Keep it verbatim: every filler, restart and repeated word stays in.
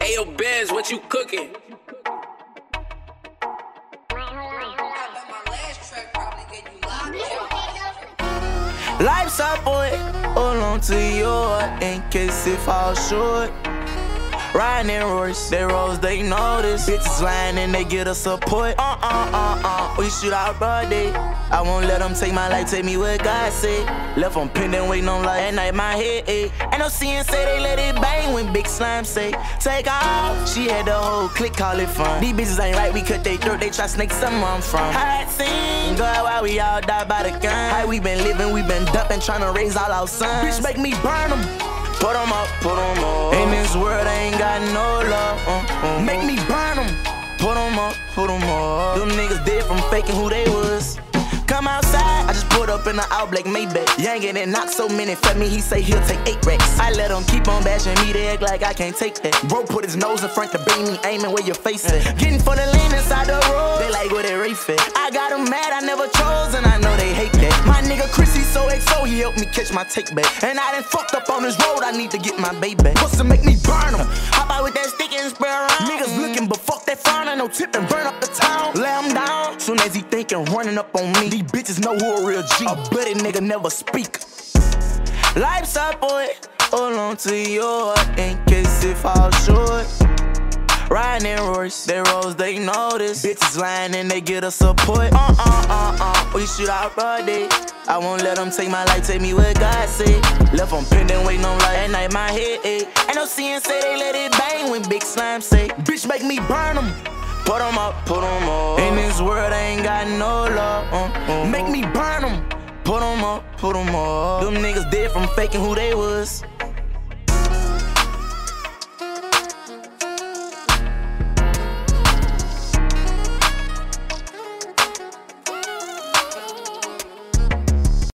Hey, yo, Bez, what you cooking? Life's up, boy. Hold on to your in case it falls short. Riding in Royce, they rolls, they notice. Bitches lying and they get a support. Uh uh uh uh, we shoot out broad day. I won't let them take my life, take me what God say. Left on pending, waiting on life. At night, my head ache. Ain't no seeing say they let it bang when Big Slime say take off. She had the whole clique call it fun. These bitches ain't right, we cut they throat, they try snake somewhere I'm from. Hot scene, God, why we all die by the gun? How we been living, we been dumping, tryna raise all our sons. Bitch, make me burn them. Put 'em up, put 'em up. In this world, I ain't got no love. Uh, uh, Make me burn 'em. Put 'em up, put 'em up. Them niggas dead from faking who they was. Come outside, I just pulled up in the out black Maybach. Youngin' and knock so many fed me, he say he'll take eight racks. I let him keep on bashing me, they act like I can't take that. Bro put his nose in front to beam me, aiming where your face at. Getting for the lane inside the road, they like where they race at. I got him mad, I never chose, and I know they hate that. My nigga Chris, he so X O, he helped me catch my take back. And I done fucked up on this road, I need to get my baby back. What's to make me burn him? Hop out with that stick and spray around. Niggas looking, but fuck that frown, ain't no tip and burn up the town. Lay him down, soon as he thinking, running up on me. These bitches know who a real G. A bloody nigga never speak. Life's up, boy. Hold on to your in case it falls short. Riding in Royce, they rolls, they notice. Bitches lying and they get a support. Uh uh uh uh, we shoot out broad day. I won't let them take my life, take me what God say. Left on pending, waiting on life. At night, my head ache. Ain't no seeing say they let it bang when Big Slime say bitch, make me burn them. Put 'em up, put 'em up. In this world, I ain't got no love. Uh, uh, Make me burn 'em. Put 'em up, put 'em up. Them niggas dead from faking who they was.